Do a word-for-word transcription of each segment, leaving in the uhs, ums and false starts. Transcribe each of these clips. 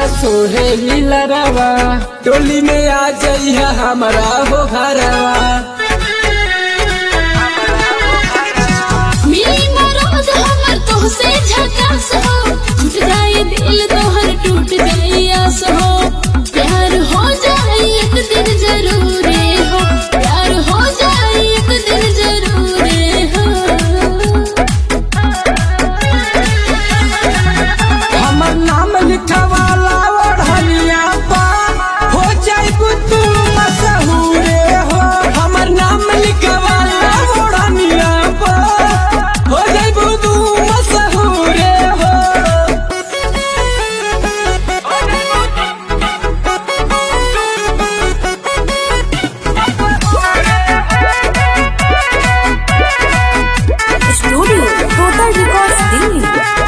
सोहेली लरवा टोली में आ जाइया हमारा हो घरवा। मिली मरोज हमर तोहसे झकास हो, टूट जाए दिल तोहर टूट जाए आस हो। प्यार हो जाए एक दिन जरूर हो, प्यार हो जाए एक दिन जरूर हो। हमर नाम लिखवाला ओढ़निया पा हो जाए तू मशहूर हो। हमर नाम लिखवाला ओढ़निया पा हो जाए तू मशहूर हो। Studio total records Delhi.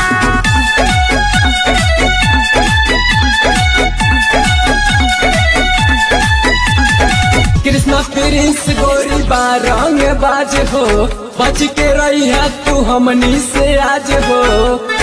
Krishna prince गोरी बारंग बाज हो, बच के रही है तू हमनी से आज हो।